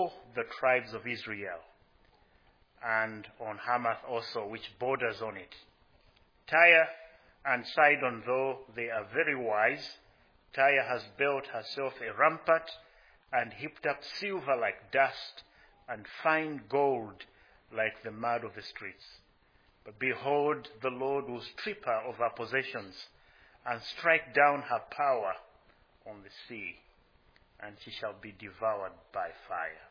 the tribes of Israel, and on Hamath also, which borders on it. Tyre and Sidon, though they are very wise, Tyre has built herself a rampart and heaped up silver like dust and fine gold like the mud of the streets. But behold, the Lord will strip her of her possessions and strike down her power on the sea, and she shall be devoured by fire.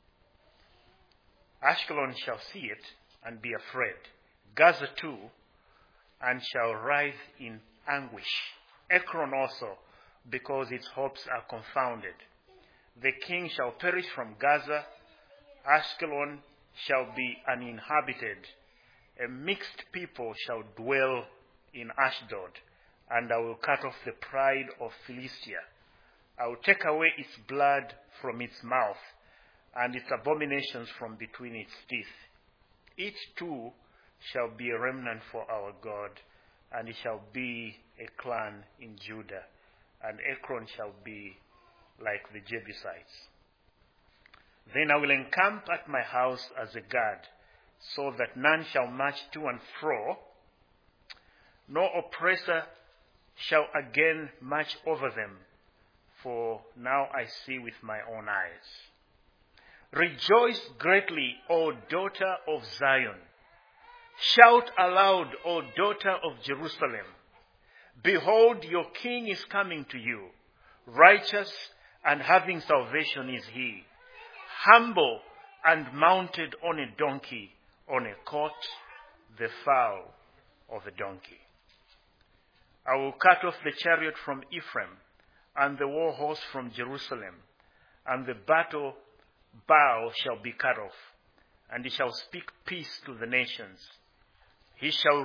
Ashkelon shall see it and be afraid, Gaza too, and shall writhe in anguish. Ekron also, because its hopes are confounded. The king shall perish from Gaza. Ashkelon shall be uninhabited. A mixed people shall dwell in Ashdod, and I will cut off the pride of Philistia. I will take away its blood from its mouth, and its abominations from between its teeth. Each too shall be a remnant for our God, and it shall be a clan in Judah, and Ekron shall be like the Jebusites. Then I will encamp at my house as a guard, so that none shall march to and fro, nor oppressor shall again march over them, for now I see with my own eyes. Rejoice greatly, O daughter of Zion. Shout aloud, O daughter of Jerusalem. Behold, your king is coming to you. Righteous and having salvation is he. Humble and mounted on a donkey, on a colt, the foal of a donkey. I will cut off the chariot from Ephraim, and the war horse from Jerusalem, and the battle bow shall be cut off, and he shall speak peace to the nations. He shall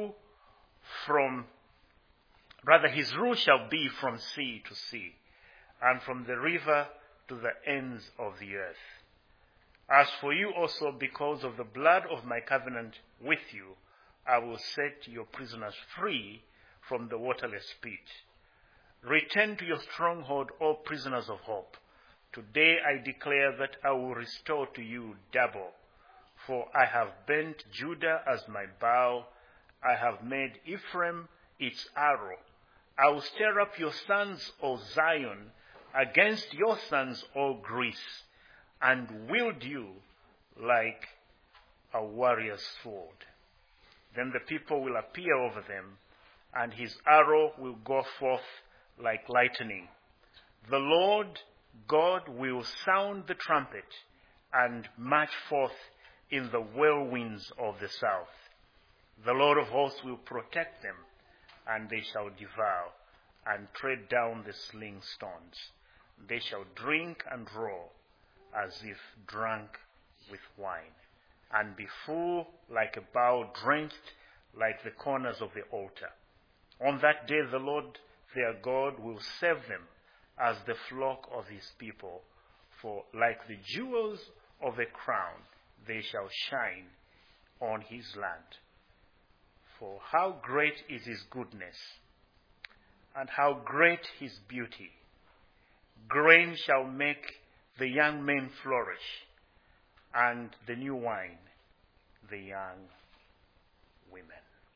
his rule shall be from sea to sea, and from the river to the ends of the earth. As for you also, because of the blood of my covenant with you, I will set your prisoners free from the waterless pit. Return to your stronghold, O prisoners of hope. Today I declare that I will restore to you double. For I have bent Judah as my bow. I have made Ephraim its arrow. I will stir up your sons, O Zion, against your sons, O Greece, and wield you like a warrior's sword. Then the people will appear over them, and his arrow will go forth like lightning. The Lord God will sound the trumpet and march forth in the whirlwinds of the south. The Lord of hosts will protect them, and they shall devour and tread down the sling stones. They shall drink and roar as if drunk with wine, and be full like a bowl drenched like the corners of the altar. On that day the Lord their God will save them as the flock of his people, for like the jewels of a crown they shall shine on his land. For how great is his goodness, and how great his beauty! Grain shall make the young men flourish, and the new wine the young women.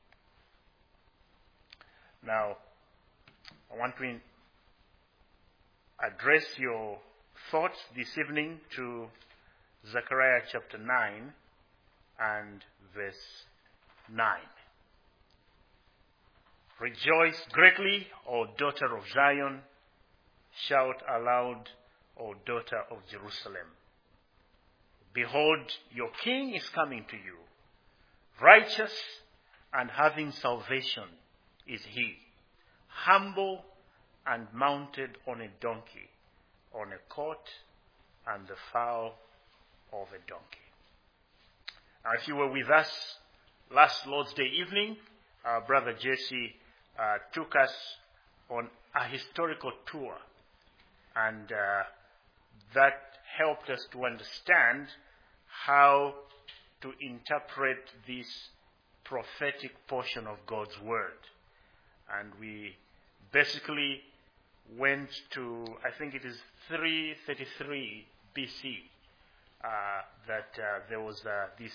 Now, I want to address your thoughts this evening to Zechariah chapter 9 and verse 9. Rejoice greatly, O daughter of Zion. Shout aloud, O daughter of Jerusalem. Behold, your king is coming to you. Righteous and having salvation is he. Humble and mounted on a donkey, on a colt and the foal of a donkey. Now, if you were with us last Lord's Day evening, our brother Jesse took us on a historical tour, and that helped us to understand how to interpret this prophetic portion of God's Word. And we basically went to, I think it is 333 BC, that there was this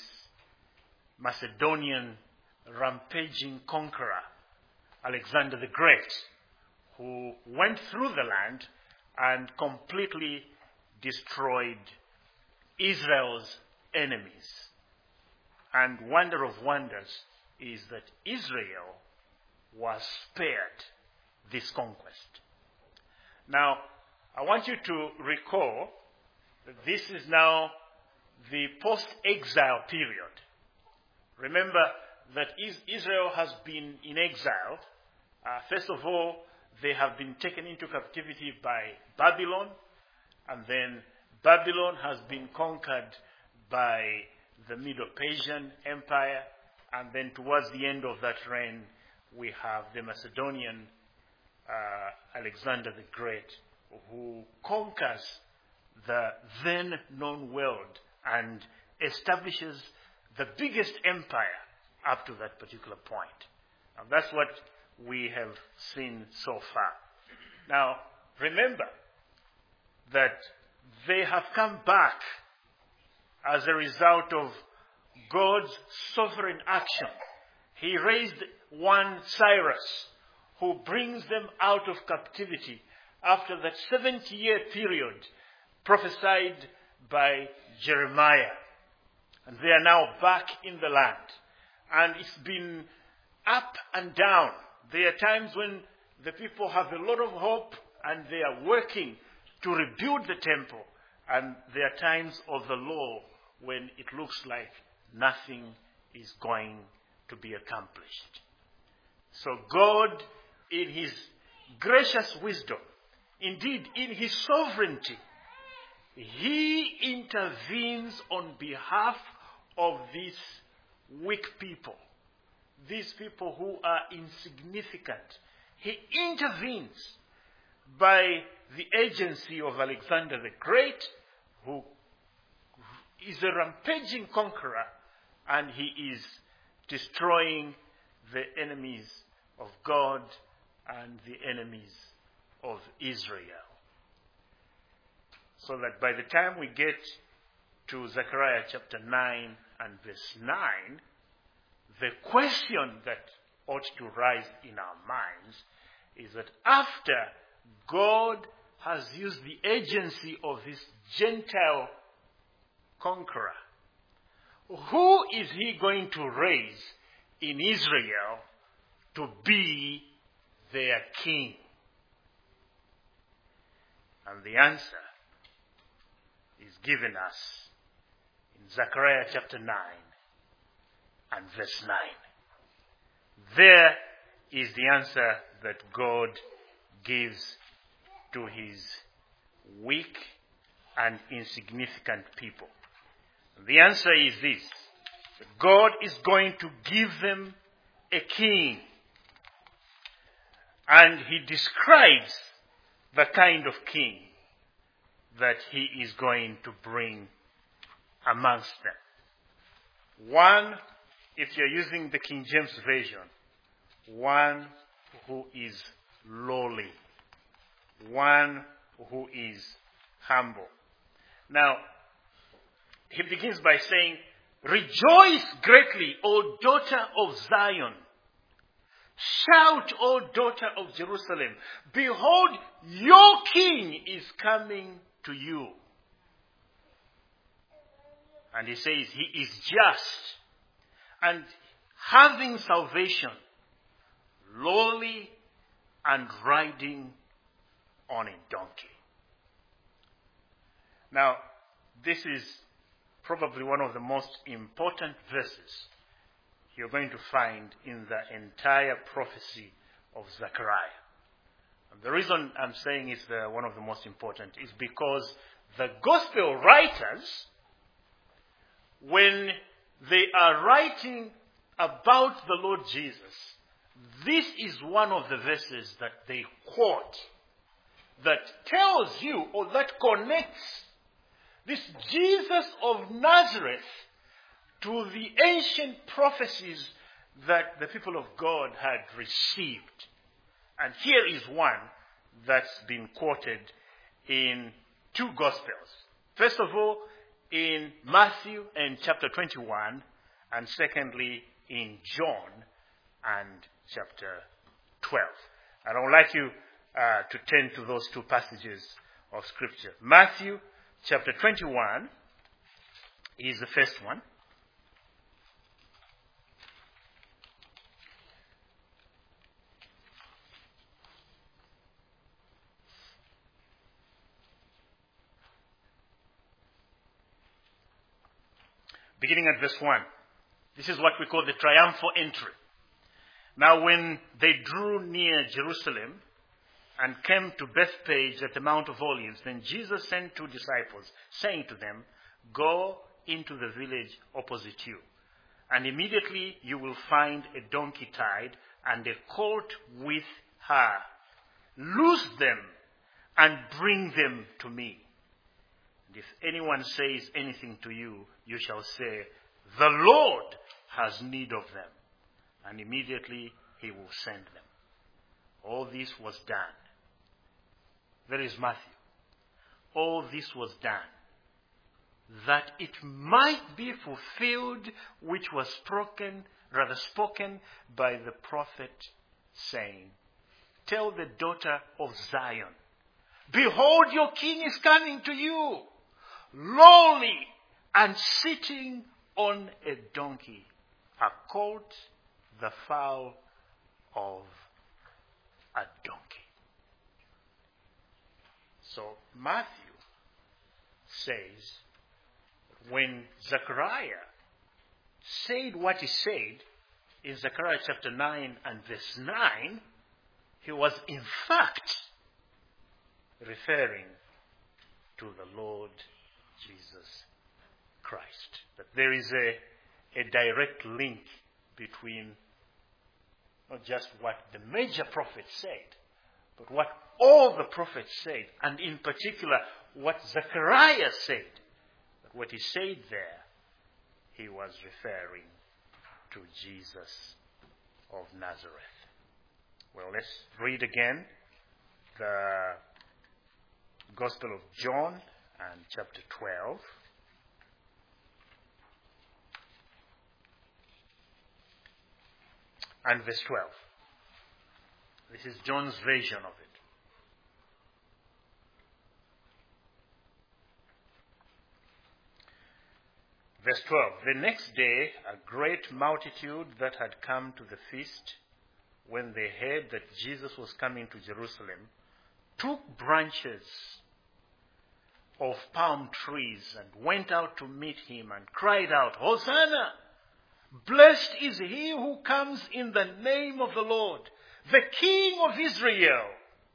Macedonian rampaging conqueror, Alexander the Great, who went through the land and completely destroyed Israel's enemies. And wonder of wonders is that Israel was spared this conquest. Now, I want you to recall that this is now the post-exile period. Remember that Israel has been in exile. First of all, they have been taken into captivity by Babylon, and then Babylon has been conquered by the Medo-Persian Empire, and then towards the end of that reign, we have the Macedonian Alexander the Great, who conquers the then known world and establishes the biggest empire up to that particular point. And that's what we have seen so far. Now, remember that they have come back as a result of God's sovereign action. He raised one Cyrus, who brings them out of captivity after that 70-year period prophesied by Jeremiah. And they are now back in the land. And it's been up and down. There are times when the people have a lot of hope and they are working to rebuild the temple. And there are times of the law when it looks like nothing is going to be accomplished. So God, in His gracious wisdom, indeed in His sovereignty, He intervenes on behalf of these weak people, these people who are insignificant. He intervenes by the agency of Alexander the Great, who is a rampaging conqueror, and he is destroying the enemies of God and the enemies of Israel. So that by the time we get to Zechariah chapter 9 and verse 9, the question that ought to rise in our minds is that after God has used the agency of this Gentile conqueror, who is He going to raise in Israel to be their king? And the answer is given us in Zechariah chapter 9 and verse 9. There is the answer that God gives to His weak and insignificant people. The answer is this: God is going to give them a king. And He describes the kind of king that He is going to bring amongst them. One, if you're using the King James Version, one who is lowly, one who is humble. Now, He begins by saying, "Rejoice greatly, O daughter of Zion. Shout, O daughter of Jerusalem. Behold, your king is coming to you." And He says He is just and having salvation, lowly and riding on a donkey. Now, this is probably one of the most important verses you're going to find in the entire prophecy of Zechariah. And the reason I'm saying it's one of the most important is because the gospel writers, when they are writing about the Lord Jesus, this is one of the verses that they quote that tells you, or that connects this Jesus of Nazareth to the ancient prophecies that the people of God had received. And here is one that's been quoted in two Gospels. First of all, in Matthew and chapter 21, and secondly in John and chapter 12. And I would like you to turn to those two passages of Scripture. Matthew chapter 21 is the first one. Beginning at verse 1. This is what we call the triumphal entry. Now when they drew near Jerusalem and came to Bethphage at the Mount of Olives, then Jesus sent 2 disciples, saying to them, "Go into the village opposite you, and immediately you will find a donkey tied and a colt with her. Loose them and bring them to me. And if anyone says anything to you, you shall say, 'The Lord has need of them,' and immediately he will send them." All this was done. There is Matthew. All this was done, that it might be fulfilled which was spoken by the prophet, saying, "Tell the daughter of Zion, behold, your king is coming to you, lowly and sitting on a donkey, a colt, the foal of a donkey." So Matthew says, when Zechariah said what he said in Zechariah chapter 9 and verse 9, he was in fact referring to the Lord Jesus Christ. That there is a direct link between not just what the major prophets said, but what all the prophets said, and in particular what Zechariah said. But what he said there, he was referring to Jesus of Nazareth. Well, let's read again the Gospel of John and chapter 12. And verse 12. This is John's version of it. Verse 12. The next day, a great multitude that had come to the feast, when they heard that Jesus was coming to Jerusalem, took branches of palm trees and went out to meet him and cried out, "Hosanna! Blessed is he who comes in the name of the Lord, the King of Israel."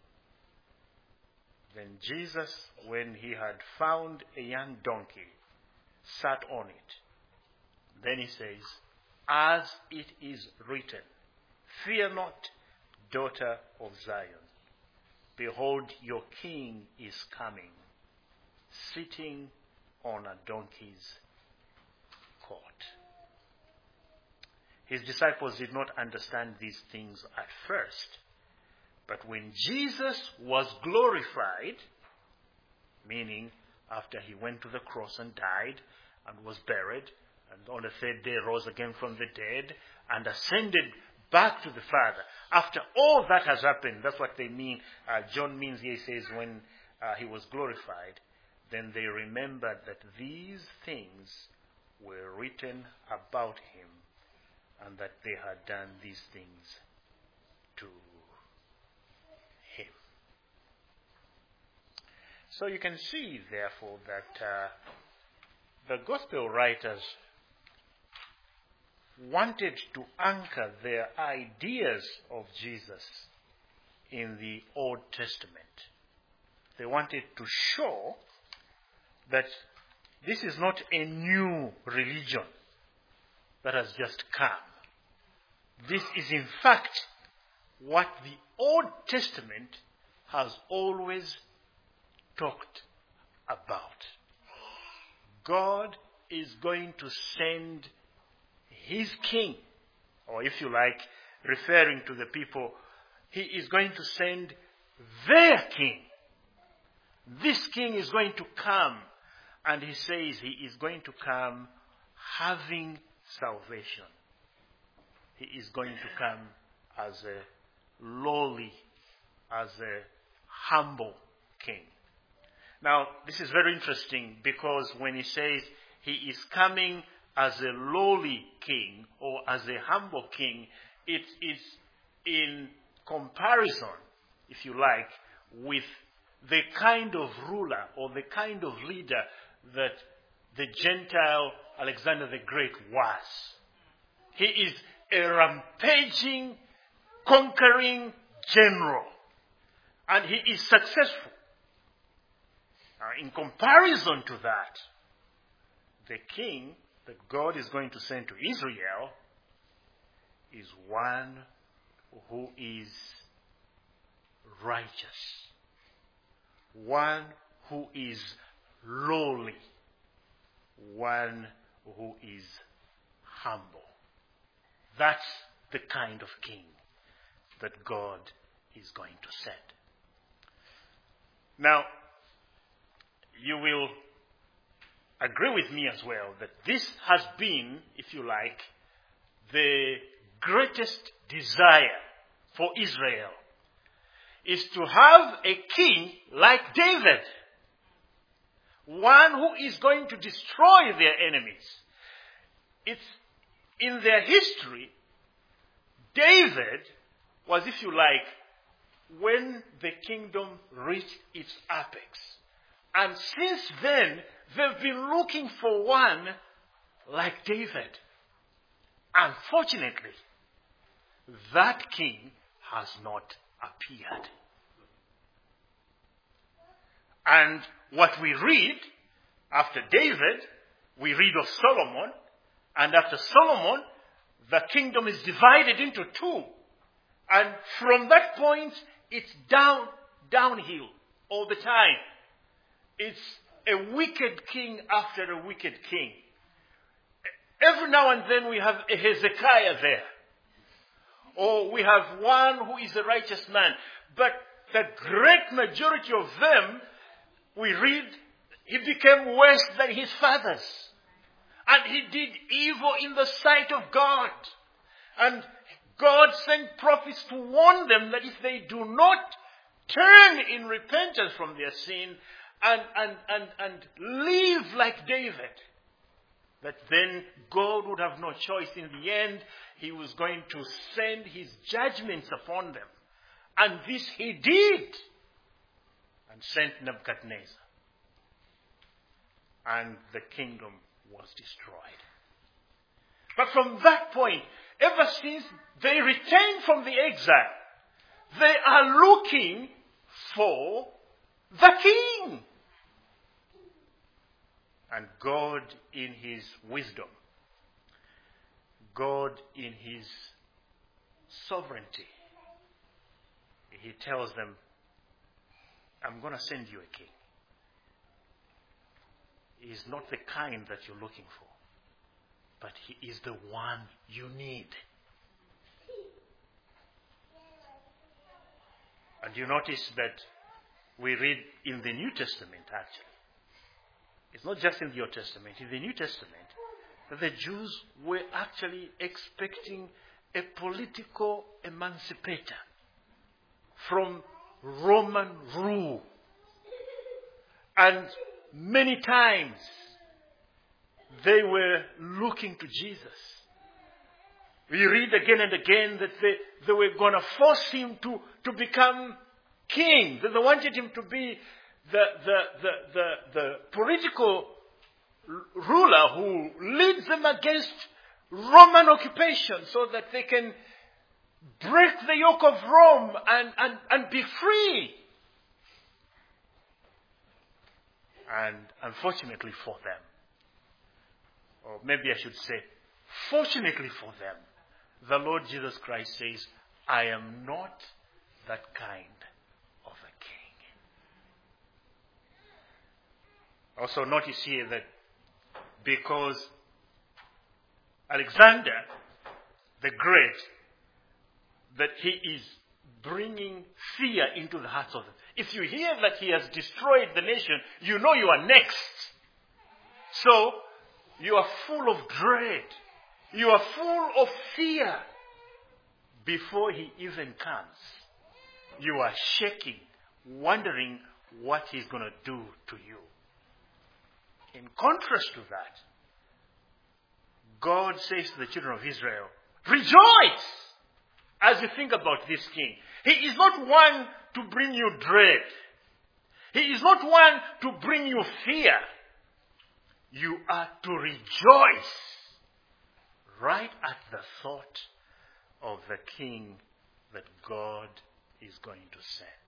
Then Jesus, when he had found a young donkey, sat on it. Then he says, "As it is written, fear not, daughter of Zion. Behold, your king is coming, sitting on a donkey's colt." His disciples did not understand these things at first. But when Jesus was glorified, meaning after he went to the cross and died and was buried, and on the third day rose again from the dead and ascended back to the Father, after all that has happened, that's what they mean. John means here, he says, when he was glorified, then they remembered that these things were written about him, and that they had done these things to him. So you can see, therefore, that the gospel writers wanted to anchor their ideas of Jesus in the Old Testament. They wanted to show that this is not a new religion that has just come. This is in fact what the Old Testament has always talked about. God is going to send his king, or if you like, referring to the people, he is going to send their king. This king is going to come And he says he is going to come having salvation. He is going to come as a lowly, as a humble king. Now, this is very interesting because when he says he is coming as a lowly king or as a humble king, it is in comparison, if you like, with the kind of ruler or the kind of leader that the Gentile Alexander the Great was. He is a rampaging, conquering general. And he is successful. In comparison to that, the king that God is going to send to Israel is one who is righteous. One who is lowly. One who is humble. That's the kind of king that God is going to send. Now, you will agree with me as well that this has been, if you like, the greatest desire for Israel, is to have a king like David. One who is going to destroy their enemies. It's in their history, David was, if you like, when the kingdom reached its apex. And since then, they've been looking for one like David. Unfortunately, that king has not appeared. And what we read after David, we read of Solomon, and after Solomon, the kingdom is divided into two. And from that point, it's downhill all the time. It's a wicked king after a wicked king. Every now and then we have a Hezekiah there. Or we have one who is a righteous man. But the great majority of them, we read, he became worse than his fathers. And he did evil in the sight of God. And God sent prophets to warn them that if they do not turn in repentance from their sin and live like David, that then God would have no choice. In the end, he was going to send his judgments upon them. And this he did. And sent Nebuchadnezzar. And the kingdom was destroyed. But from that point, ever since they returned from the exile, they are looking for the king. And God in his wisdom, God in his sovereignty, he tells them, I'm going to send you a king. He is not the kind that you're looking for, but he is the one you need. And you notice that we read in the New Testament, actually. It's not just in the Old Testament. In the New Testament, that the Jews were actually expecting a political emancipator from Roman rule. And many times they were looking to Jesus. We read again and again that they were going to force him to become king. That they wanted him to be the political ruler who leads them against Roman occupation so that they can break the yoke of Rome and be free. And unfortunately for them, or maybe I should say, fortunately for them, the Lord Jesus Christ says, I am not that kind of a king. Also notice here that because Alexander the Great, that he is bringing fear into the hearts of them. If you hear that he has destroyed the nation, you know you are next. So, you are full of dread. You are full of fear. Before he even comes, you are shaking, wondering what he's going to do to you. In contrast to that, God says to the children of Israel, rejoice as you think about this king. He is not one to bring you dread. He is not one to bring you fear. You are to rejoice right at the thought of the king that God is going to send.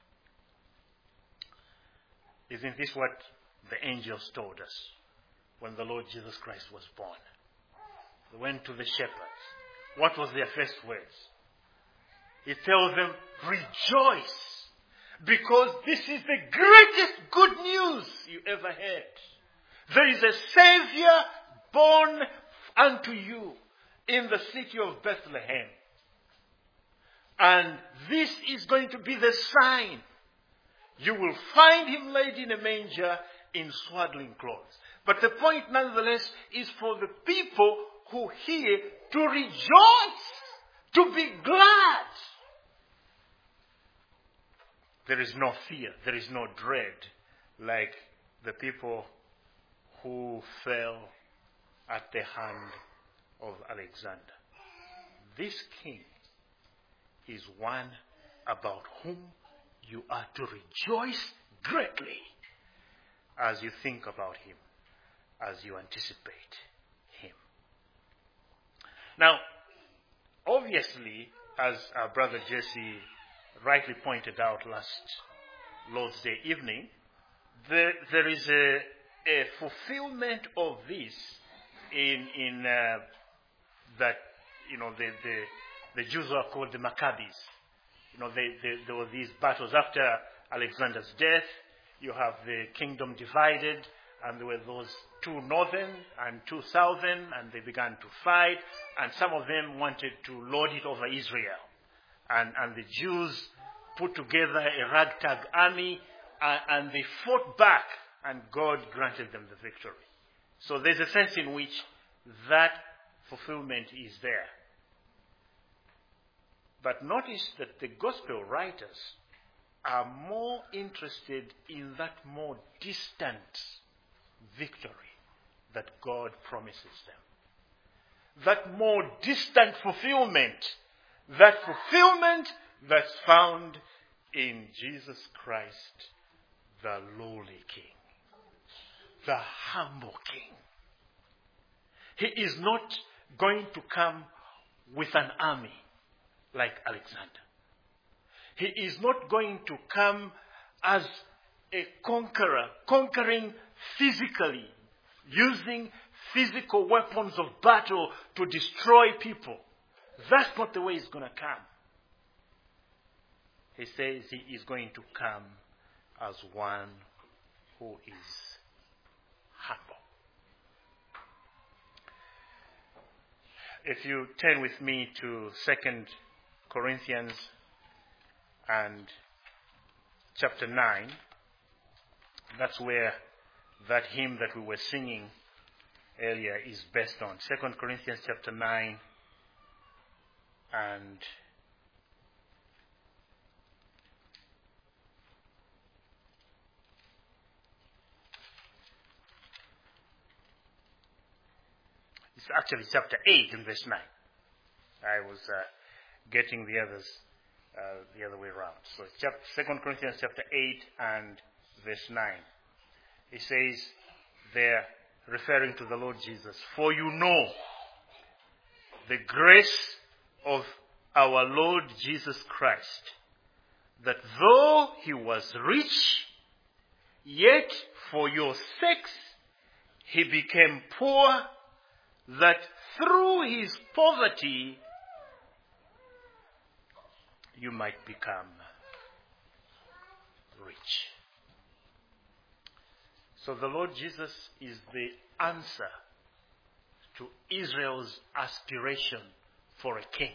Isn't this what the angels told us when the Lord Jesus Christ was born? They went to the shepherds. What was their first words? He tells them, rejoice, because this is the greatest good news you ever heard. There is a Savior born unto you in the city of Bethlehem. And this is going to be the sign. You will find him laid in a manger in swaddling clothes. But the point nonetheless is for the people who hear to rejoice, to be glad. There is no fear, there is no dread like the people who fell at the hand of Alexander. This king is one about whom you are to rejoice greatly as you think about him, as you anticipate him. Now, obviously, as our brother Jesse rightly pointed out last Lord's Day evening, there is a fulfillment of this in that, the Jews are called the Maccabees. There were these battles after Alexander's death. You have the kingdom divided, and there were those two northern and two southern, and they began to fight, and some of them wanted to lord it over Israel. And the Jews put together a ragtag army, and they fought back, and God granted them the victory. So there's a sense in which that fulfillment is there. But notice that the gospel writers are more interested in that more distant victory that God promises them. That more distant fulfillment. That fulfillment that's found in Jesus Christ, the lowly King. The humble King. He is not going to come with an army like Alexander. He is not going to come as a conqueror, conquering physically, using physical weapons of battle to destroy people. That's not the way he's going to come. He says he is going to come as one who is humble. If you turn with me to 2 Corinthians and chapter 9, that's where that hymn that we were singing earlier is based on. 2 Corinthians chapter 9 and it's actually chapter 8 in verse 9. I was getting the others the other way around. So 2 Corinthians chapter 8 and verse 9. It says there, referring to the Lord Jesus, for you know the grace of our Lord Jesus Christ, that though he was rich, yet for your sakes he became poor, that through his poverty you might become rich. So the Lord Jesus is the answer to Israel's aspiration for a king.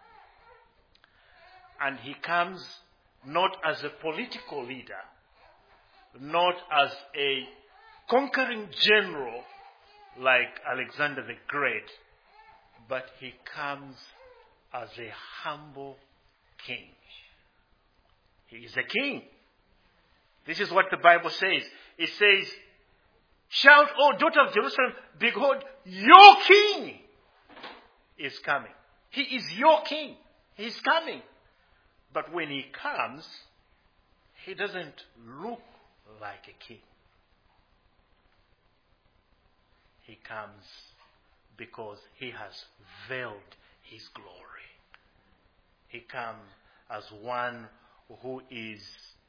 And he comes not as a political leader, not as a conquering general like Alexander the Great, but he comes as a humble king. He is a king. This is what the Bible says. It says, "Shout, O daughter of Jerusalem, behold, your king is coming." He is your king. He's coming. But when he comes, he doesn't look like a king. He comes because he has veiled his glory. He comes as one who is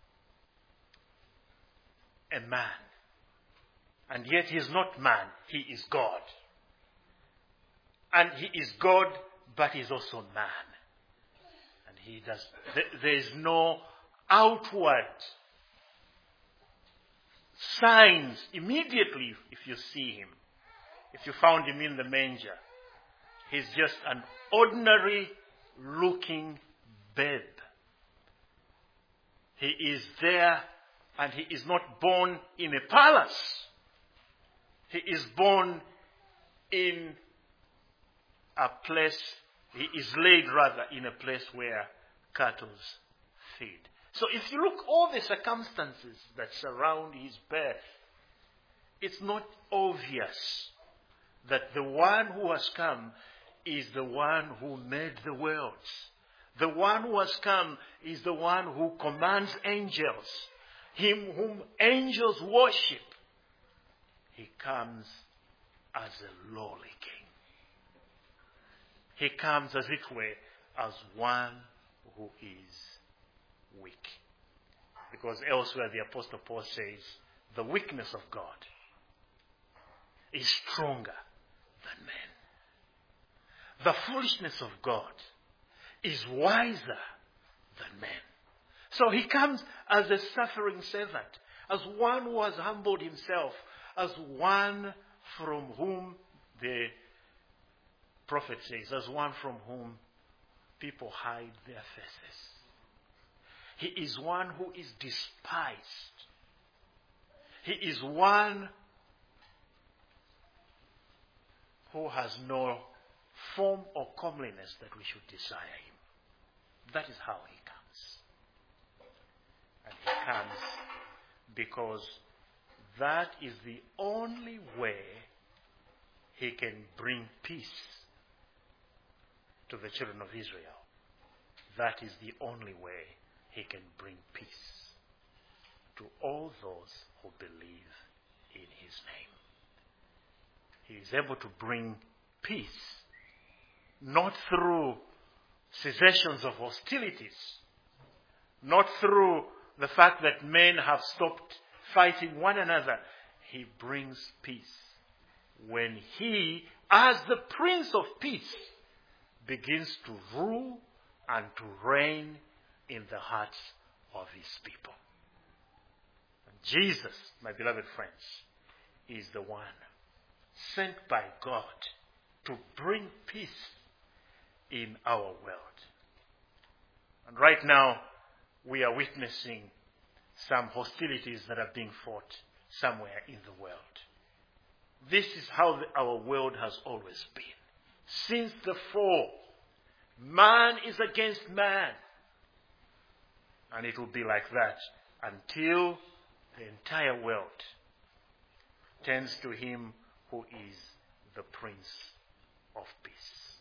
a man. And yet he is not man, he is God. And he is God, but he is also man. And there is no outward signs immediately if you see him. If you found him in the manger, he's just an ordinary looking babe. He is there, and he is not born in a palace. He is born in a place, he is laid rather in a place where cattle feed. So if you look all the circumstances that surround his birth, it's not obvious that the one who has come is the one who made the worlds. The one who has come is the one who commands angels, him whom angels worship. He comes as a lowly king. He comes, as it were, as one who is weak. Because elsewhere the Apostle Paul says, the weakness of God is stronger than men. The foolishness of God is wiser than men. So he comes as a suffering servant, as one who has humbled himself, as one from whom the prophet says, as one from whom people hide their faces. He is one who is despised. He is one who has no form or comeliness that we should desire him. That is how he comes. And he comes because that is the only way he can bring peace to the children of Israel. That is the only way he can bring peace to all those who believe in his name. He is able to bring peace, not through cessations of hostilities, not through the fact that men have stopped fighting one another. He brings peace when he, as the Prince of Peace, begins to rule and to reign in the hearts of his people. And Jesus, my beloved friends, is the one sent by God to bring peace in our world. And right now, we are witnessing some hostilities that are being fought somewhere in the world. This is how our world has always been. Since the fall, man is against man. And it will be like that until the entire world turns to him who is the Prince of Peace.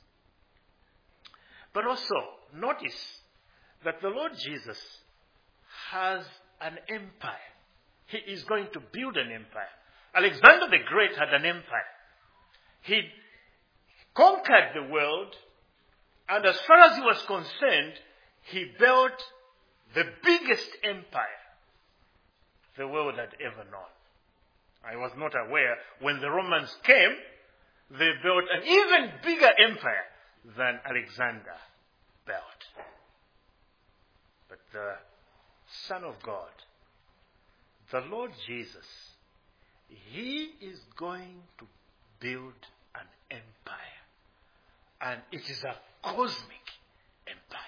But also, notice that the Lord Jesus has an empire. He is going to build an empire. Alexander the Great had an empire. He conquered the world, and as far as he was concerned, he built the biggest empire the world had ever known. I was not aware when the Romans came, they built an even bigger empire than Alexander built. But the Son of God, the Lord Jesus, he is going to build an empire. And it is a cosmic empire.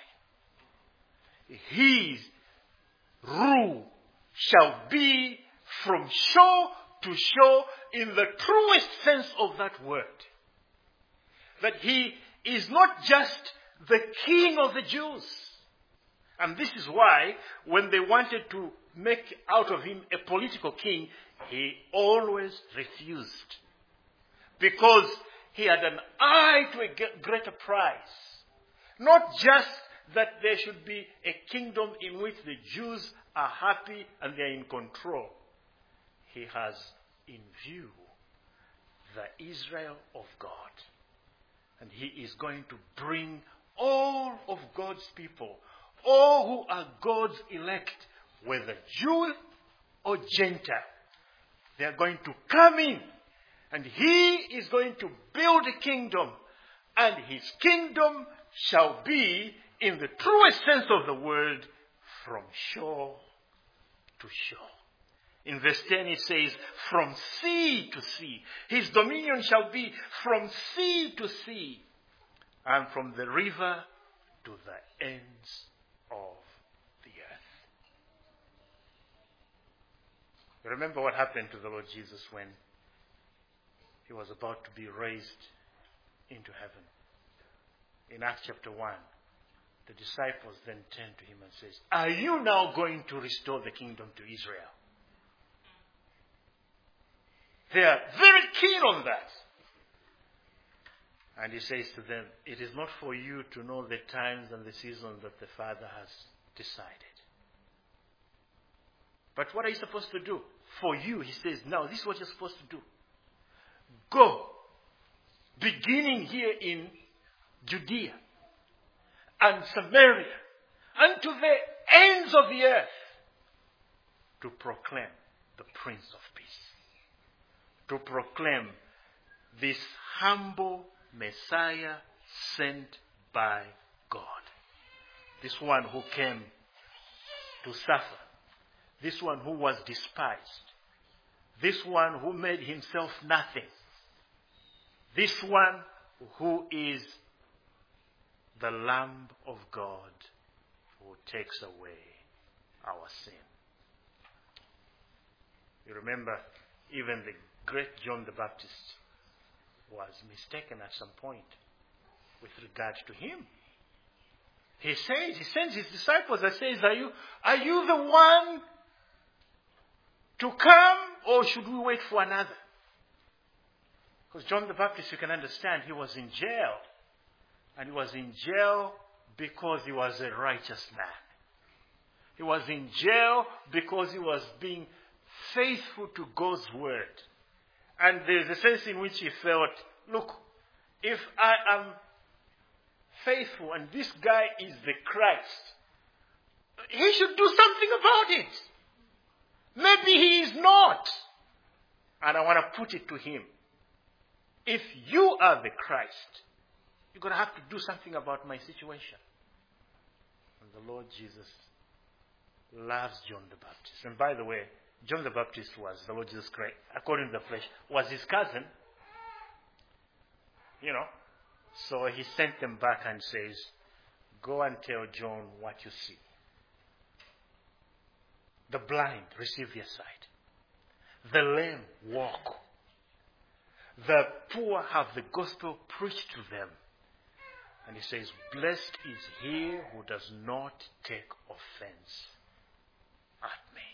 His rule shall be from shore to show in the truest sense of that word that he is not just the king of the Jews. And this is why when they wanted to make out of him a political king, he always refused. Because he had an eye to a greater prize. Not just that there should be a kingdom in which the Jews are happy and they are in control. He has in view the Israel of God. And he is going to bring all of God's people, all who are God's elect, whether Jew or Gentile. They are going to come in. And he is going to build a kingdom. And his kingdom shall be, in the truest sense of the word, from shore to shore. In verse 10 it says, from sea to sea. His dominion shall be from sea to sea, and from the river to the ends of the earth. You remember what happened to the Lord Jesus when he was about to be raised into heaven. In Acts chapter 1, the disciples then turned to him and says, are you now going to restore the kingdom to Israel? They are very keen on that. And he says to them, it is not for you to know the times and the seasons that the Father has decided. But what are you supposed to do? For you, he says, now this is what you're supposed to do. Go, beginning here in Judea and Samaria, and to the ends of the earth, to proclaim the Prince of Peace. To proclaim this humble Messiah sent by God. This one who came to suffer. This one who was despised. This one who made himself nothing. This one who is the Lamb of God who takes away our sin. You remember, even the great John the Baptist was mistaken at some point with regard to him. He sends his disciples and says, are you the one to come, or should we wait for another? Because John the Baptist, you can understand, he was in jail. And he was in jail because he was a righteous man. He was in jail because he was being faithful to God's word. And there's a sense in which he felt, look, if I am faithful and this guy is the Christ, he should do something about it. Maybe he is not. And I want to put it to him. If you are the Christ, you're going to have to do something about my situation. And the Lord Jesus loves John the Baptist. And by the way, John the Baptist was the Lord Jesus Christ, according to the flesh, was his cousin. You know. So he sent them back and says, go and tell John what you see. The blind receive their sight. The lame walk. The poor have the gospel preached to them. And he says, blessed is he who does not take offense at me.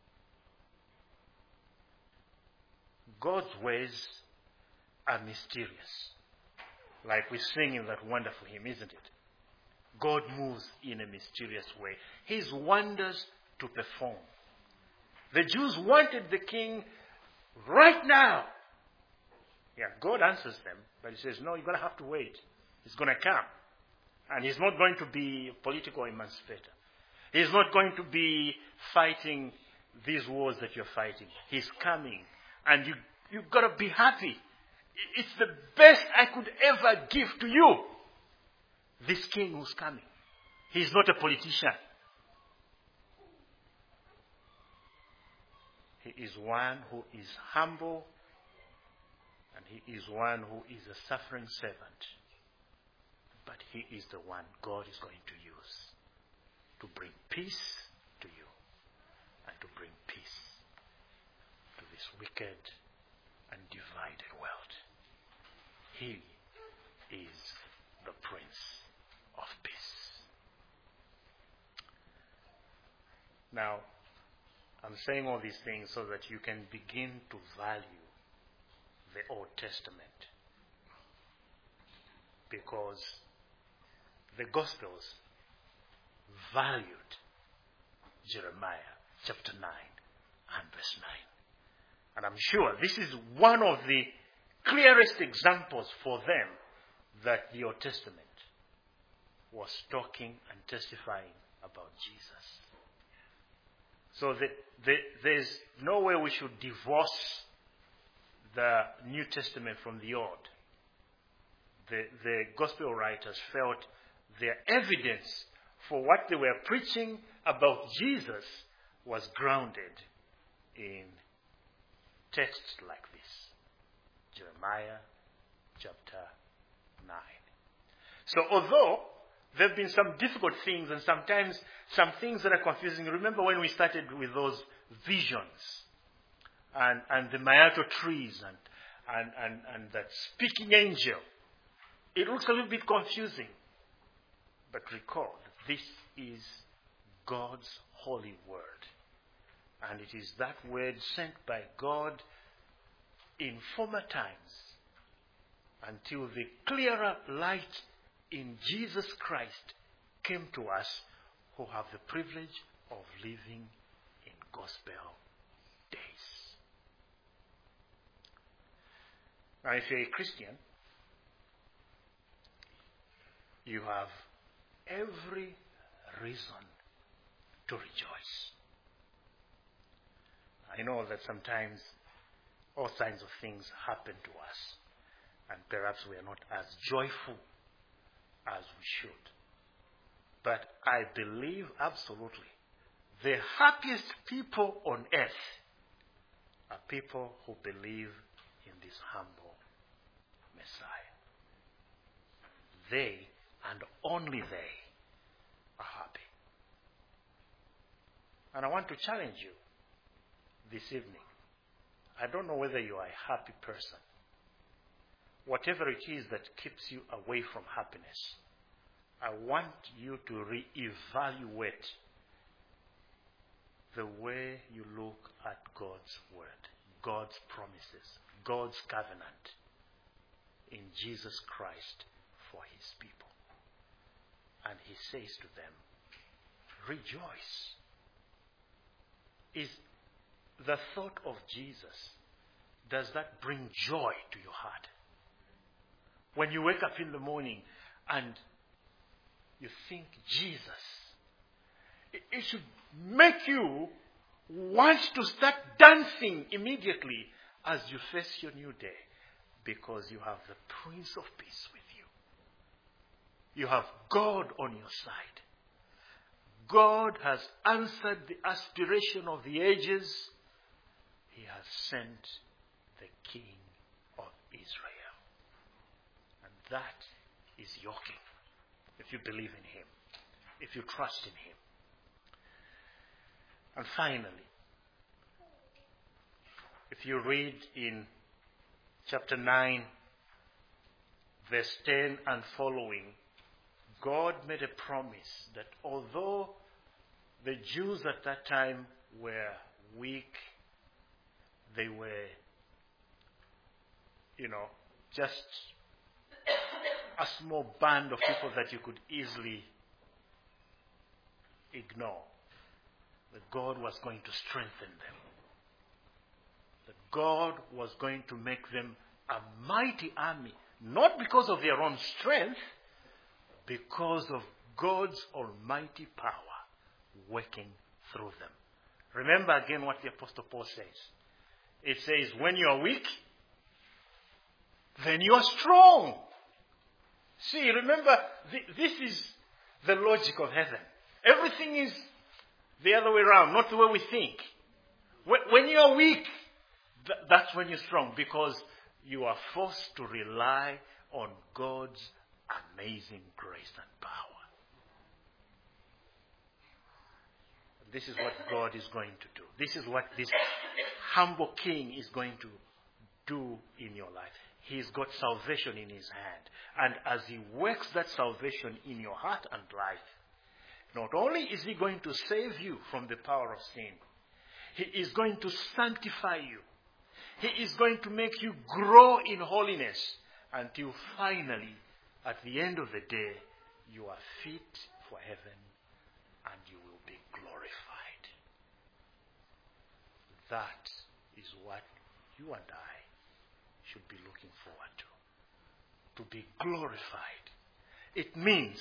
God's ways are mysterious. Like we sing in that wonderful hymn, isn't it? God moves in a mysterious way. His wonders to perform. The Jews wanted the king right now. Yeah, God answers them, but he says, no, you're going to have to wait. He's going to come. And he's not going to be a political emancipator. He's not going to be fighting these wars that you're fighting. He's coming. And you've got to be happy. It's the best I could ever give to you. This king who's coming. He's not a politician. He is one who is humble, and he is one who is a suffering servant. But he is the one God is going to use to bring peace to you and to bring peace to the this wicked and divided world. He is the Prince of Peace. Now, I'm saying all these things so that you can begin to value the Old Testament. Because the Gospels valued Jeremiah chapter 9 and verse 9. And I'm sure this is one of the clearest examples for them that the Old Testament was talking and testifying about Jesus. So there's no way we should divorce the New Testament from the Old. The Gospel writers felt their evidence for what they were preaching about Jesus was grounded in texts like this. Jeremiah chapter 9. So although there have been some difficult things and sometimes some things that are confusing. Remember when we started with those visions and the myrtle trees and that speaking angel. It looks a little bit confusing. But recall, this is God's holy word. And it is that word sent by God in former times until the clearer light in Jesus Christ came to us who have the privilege of living in gospel days. Now, if you're a Christian, you have every reason to rejoice. I know that sometimes all kinds of things happen to us, and perhaps we are not as joyful as we should. But I believe absolutely the happiest people on earth are people who believe in this humble Messiah. They, and only they, are happy. And I want to challenge you this evening. I don't know whether you are a happy person. Whatever it is that keeps you away from happiness, I want you to reevaluate the way you look at God's word, God's promises, God's covenant in Jesus Christ for his people. And he says to them, rejoice. Is the thought of Jesus, does that bring joy to your heart? When you wake up in the morning and you think Jesus, it should make you want to start dancing immediately as you face your new day, because you have the Prince of Peace with you. You have God on your side. God has answered the aspiration of the ages. He has sent the King of Israel. And that is your King, if you believe in him, if you trust in him. And finally, if you read in chapter 9, verse 10 and following, God made a promise that although the Jews at that time were weak, they were, just a small band of people that you could easily ignore, that God was going to strengthen them. That God was going to make them a mighty army, not because of their own strength, because of God's almighty power working through them. Remember again what the Apostle Paul says. It says, when you are weak, then you are strong. See, remember, this is the logic of heaven. Everything is the other way around, not the way we think. When you are weak, that's when you're strong, because you are forced to rely on God's amazing grace and power. This is what God is going to do. This is what this humble king is going to do in your life. He's got salvation in his hand. And as he works that salvation in your heart and life, not only is he going to save you from the power of sin, he is going to sanctify you. He is going to make you grow in holiness until finally, at the end of the day, you are fit for heaven and you will be glorified. That is what you and I should be looking forward to be glorified. It means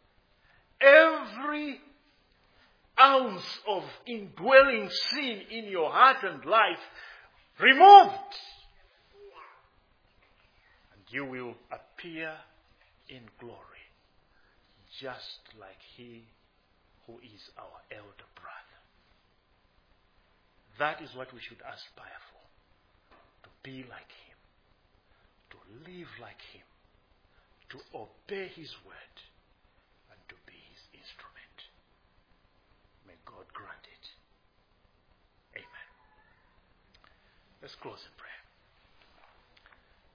every ounce of indwelling sin in your heart and life removed. And you will appear in glory, just like he who is our elder brother. That is what we should aspire for. To be like him. To live like him. To obey his word. And to be his instrument. May God grant it. Amen. Let's close in prayer.